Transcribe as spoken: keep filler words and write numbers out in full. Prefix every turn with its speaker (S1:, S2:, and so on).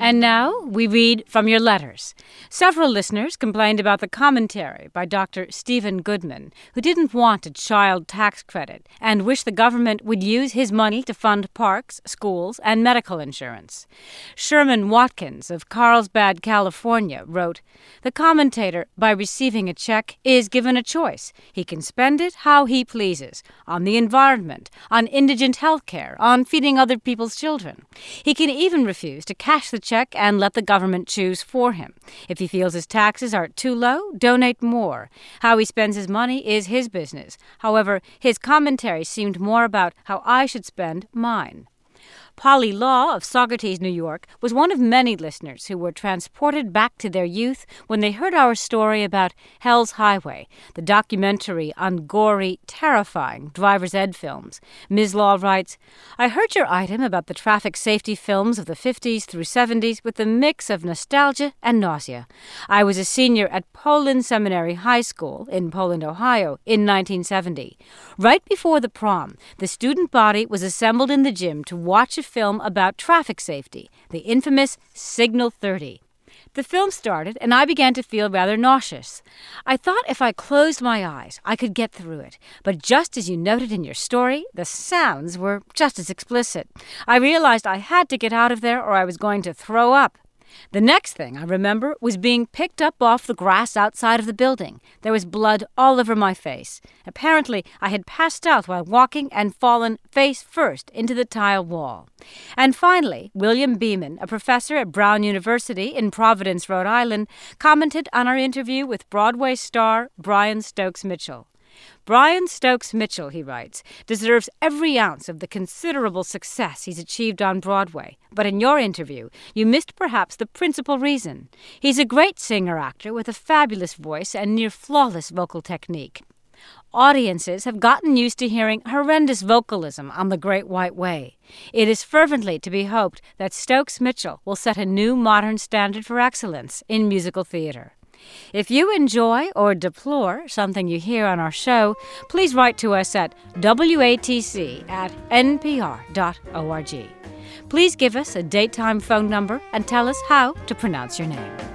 S1: And now we read from your letters. Several listeners complained about the commentary by Doctor Stephen Goodman, who didn't want a child tax credit and wished the government would use his money to fund parks, schools, and medical insurance. Sherman Watkins of Carlsbad, California, wrote, "The commentator, by receiving a check, is given a choice. He can spend it how he pleases, on the environment, on indigent health care, on feeding other people's children. He can even refuse to cash the check and let the government choose for him. If he feels his taxes are too low, donate more. How he spends his money is his business. However, his commentary seemed more about how I should spend mine." Polly Law of Saugerties, New York, was one of many listeners who were transported back to their youth when they heard our story about Hell's Highway, the documentary on gory, terrifying driver's ed films. Miz Law writes, "I heard your item about the traffic safety films of the fifties through seventies with a mix of nostalgia and nausea. I was a senior at Poland Seminary High School in Poland, Ohio, in nineteen seventy. Right before the prom, the student body was assembled in the gym to watch a film about traffic safety, the infamous Signal thirty. The film started, and I began to feel rather nauseous. I thought if I closed my eyes, I could get through it. But just as you noted in your story, the sounds were just as explicit. I realized I had to get out of there or I was going to throw up. The next thing I remember was being picked up off the grass outside of the building. There was blood all over my face. Apparently, I had passed out while walking and fallen face first into the tile wall." And finally, William Beeman, a professor at Brown University in Providence, Rhode Island, commented on our interview with Broadway star Brian Stokes Mitchell. "Brian Stokes Mitchell," he writes, "deserves every ounce of the considerable success he's achieved on Broadway. But in your interview, you missed perhaps the principal reason. He's a great singer-actor with a fabulous voice and near-flawless vocal technique. Audiences have gotten used to hearing horrendous vocalism on The Great White Way. It is fervently to be hoped that Stokes Mitchell will set a new modern standard for excellence in musical theater. If you enjoy or deplore something you hear on our show, please write to us at W A T C at N P R dot org. Please give us a date-time phone number and tell us how to pronounce your name."